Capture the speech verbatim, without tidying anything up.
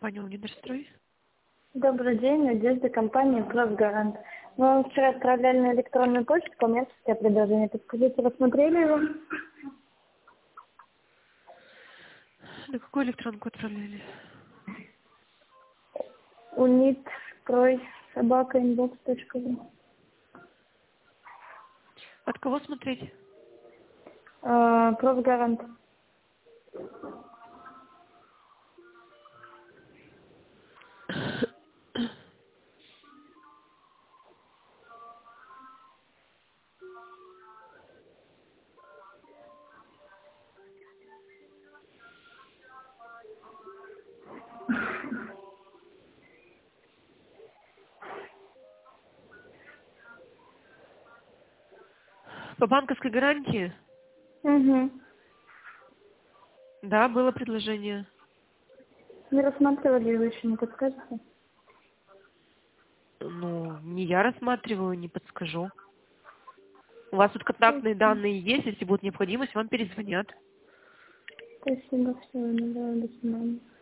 компания «Универстрой». Добрый день, Надежда, компания «Профгарант». Мы вам вчера отправляли на электронную почту коммерческое предложение. Подскажите, рассмотрели его? На какую электронку отправляли? Универстрой собака инбокс точка ру. От кого смотреть? А, «Профгарант». По банковской гарантии? Угу. Да, было предложение. Не рассматривали его еще, не подскажете? Ну, не я рассматриваю, не подскажу. У вас тут контактные данные есть, если будет необходимость, вам перезвонят. Спасибо, всего доброго, до свидания.